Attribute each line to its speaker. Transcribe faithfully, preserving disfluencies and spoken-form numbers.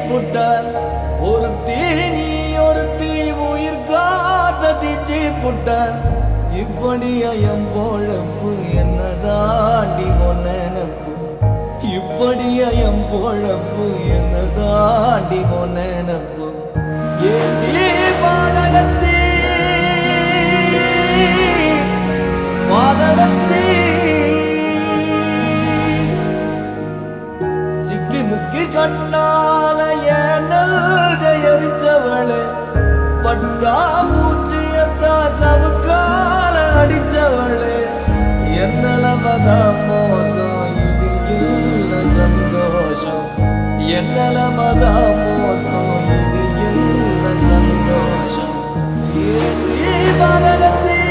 Speaker 1: புட்ட ஒரு தீ நீ ஒரு தீ உயிர் காத்த தீச்சி புட்ட இப்படியா என் பொழப்பு என்ன தாண்டி நினப்பு இப்படியா என் பொழப்பு என்ன தாண்டி நினப்பு ஏண்டி பாதகத்தே பாதகத்தே சிக்கி முக்கி கண்ணால ஏனல் ஜெயரிச்சவளே பட்டா பூச்சியத்தா சவுக்கால அடிச்சவளே என்னலமதா மோசம் இதில் இல்ல சந்தோஷம் என்னலமதா மோசம் இதில் இல்ல சந்தோஷம் ஏண்டி பாதகத்தே